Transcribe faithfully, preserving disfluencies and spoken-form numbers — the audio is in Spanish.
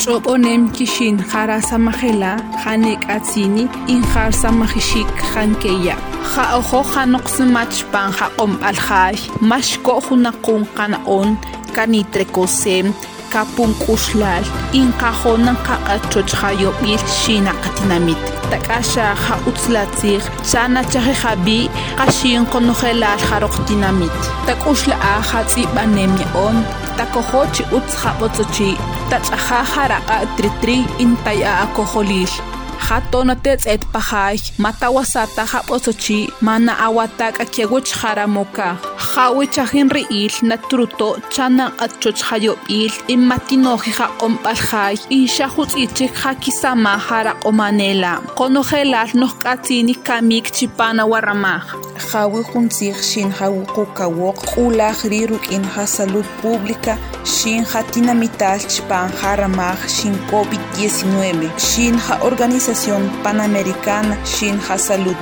Choponem kishin harasa mahela hanek atsini in harsa mahishik hankeya. Ha ojo hanoxmach pan ha om alhaj mashko hunakun kanaon kanitrekosem kapun kuslal in kahonan kaqachochayo il shina katinamit takasha ha utslatzir sana chahe habi kashin konohelal haroktinamit takusla a hatsi banemni on takohochi utshabotsochi tachaha haraqa tritri intaya akoholil Hatonatets et pahaj, matawasata haposochi, mana awatak akiaguch haramoka. Hawichahin riil, natruto, chana atchochayo il, immatinoji ha ompalhaj, ishahut ichik hakisama hara omanela. Konohelas no katsini kamik chipana waramaj. Hawi hunzig shin hawukukawok, ulag riruk in ha salud pública, shin hatinamital chipan haramaj, shin COVID diecinueve, shin ha organización Panamericana Shin Ha Salud.